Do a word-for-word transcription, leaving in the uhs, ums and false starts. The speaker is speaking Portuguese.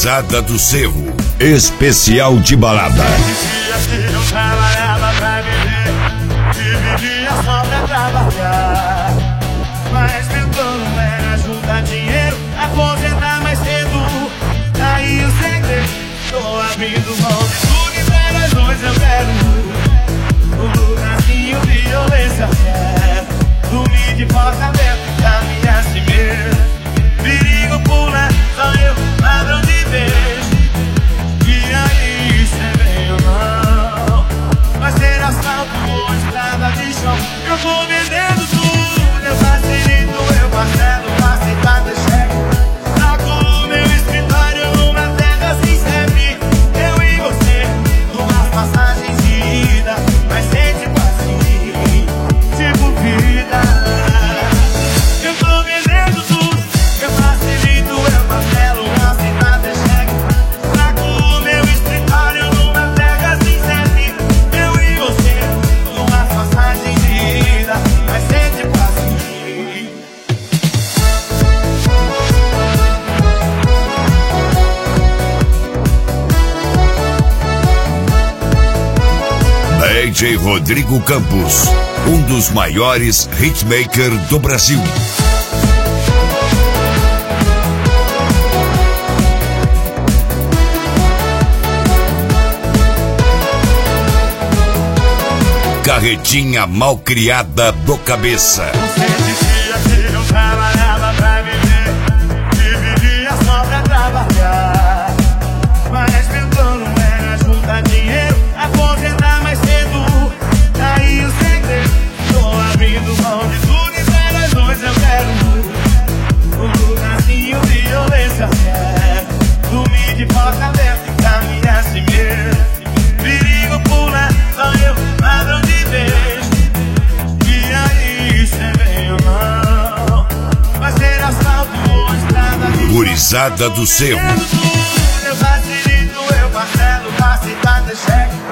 Gurizada do Cerro, especial de balada. Eu trabalhava pra viver e vivia só pra trabalhar, mas meu plano era juntar dinheiro, aposentar mais cedo. Aí o segredo, tô abrindo mão de tudo e pra nós dois eu quero um lugarzinho, violência zero, dormir de porta aberta e caminhar assim mesmo. Perigo pula, só eu, ladrão de beijo. E aí cê vem ou não? Vai ser asfalto ou estrada de chão. Eu vou vendendo tudo, eu facilito, eu parcelo, aceitar teu cheque. Trago o meu escritório numa terra sem serve. Eu e você, numas passagens de ida. Vai ser tipo assim, tipo vida. Eu tô vendendo tudo, eu facilito, eu parcelo, aceitar teu cheque. Trago o meu escritório numa terra sem serve. Eu e você, numas passagens de ida. Vai ser tipo assim. D J Rodrigo Campos, um dos maiores hitmakers do Brasil. Carretinha mal criada do Cabeça. Você dizia que eu trabalhava pra viver e vivia só pra trabalhar, mas meu plano era juntar dinheiro, aposentar mais cedo. Aí o segredo, tô abrindo mão de tudo e pra nós dois eu quero um lugarzinho, violência zero, dormir de porta aberta e caminhar assim mesmo. Perigo pula, só eu, ladrão de beijo. E aí cê vem ou não? Vai ser asfalto ou estrada de chão. Gurizada do Cerro. Eu facilito, eu parcelo, aceitar teu cheque.